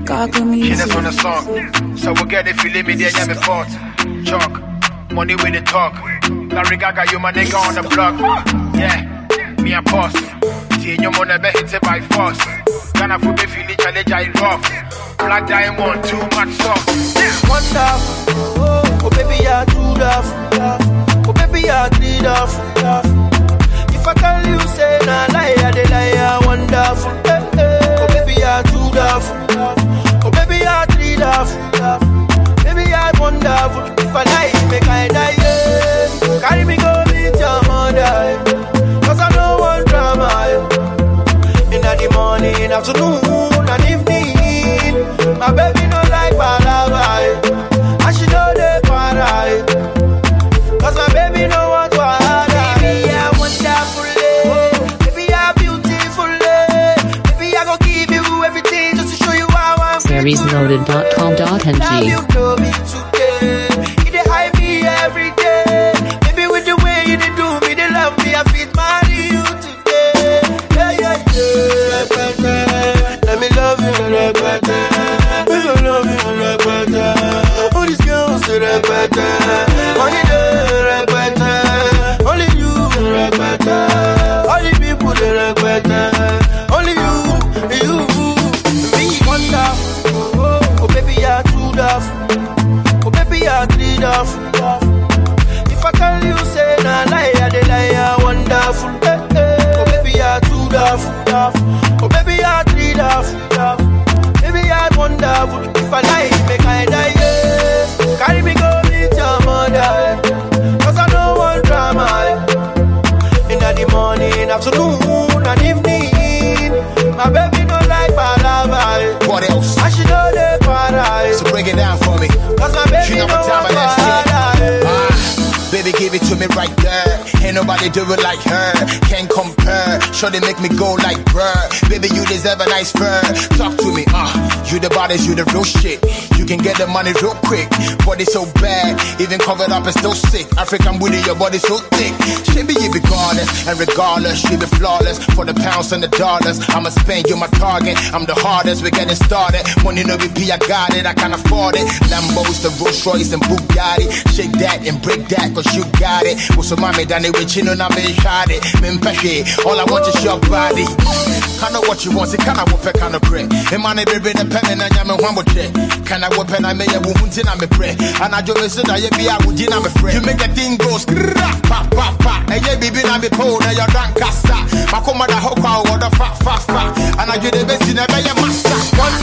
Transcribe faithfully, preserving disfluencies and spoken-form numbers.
She just on the song. So we'll get it, feeling me there, yeah, me fought. Chalk, money with the talk. Larry Gaga, you my nigga on the block. Yeah, me a boss. See your money be hit it by force. Gonna put me feeling challenge, I rough. Black diamond, too much sauce. Yeah. Wonderful, oh, oh baby, you're too tough. Oh baby, you're three tough. If I tell you, say, nah, lie, they lie, wonderful. Hey, hey. Oh baby, you're too tough. Oh baby, you're three tough. Baby, you're wonderful. If I lie, make I die, yeah. Carry me, go meet your mother. Cause I don't want drama. In the morning, afternoon, and evening. My baby no like balaba. And she know they para. Cause my baby no want to hide. Baby, I wonderful. Baby, I beautiful. Baby, I go give you everything just to show you how I'm series loaded dot com dot n g. Love you, know me today. You dey hype me every day. Baby, with the way you dey do me, they love me. I fit marry you today. Yeah, yeah, yeah. Let me love you, like I love you, like that. All these girls say like that. Only they like that. Only you like that. All the people they like that. Only you, you, me wonderful. Oh, oh baby, you're too tough. Oh baby, you're three tough. If I tell you, say nah, lie, they lie, wonderful. Hey, hey. Oh baby, you're too tough. Oh baby, you're three tough. Baby, you're wonderful. If I lie, make I die, yeah. Carry me, go meet your mother. Cause I don't want drama. In the morning, afternoon, and evening. My baby don't like balaba. What else? And she know they para. So break it down for me. Cause my baby you know don't what time want it is. Ah, baby, give it to me right there. Ain't nobody do it like her. Can't compare. Sure they make me go like bruh. Baby, you deserve a nice fur. Talk to me, ah. Uh, you the bodies, you the real shit. You can get the money real quick. Body so bad, even covered up and still sick. African booty, your body so thick. Baby, you be goddess, and regardless, you be flawless. For the pounds and the dollars, I'ma spend you my target. I'm the hardest, we're getting started. Money no B P, I got it, I can afford it. Lambos, the Rolls Royce and Bugatti. Shake that and break that, cause you got it. What's my mommy done it with you, and I made shot it. All I want is your body. I know what you want, see, can I whip a kind of bread? And money baby, the pen and I'm a one more check. Can I whip and I may have wound in my bread? And I just said, I be out with you, I'm a friend. You make the thing go pop, pop, pop. And yeah, baby, I'm a pole, and you're drunk, casta. My commander, how call what the fat, fast, fast. And I do the best in a better master.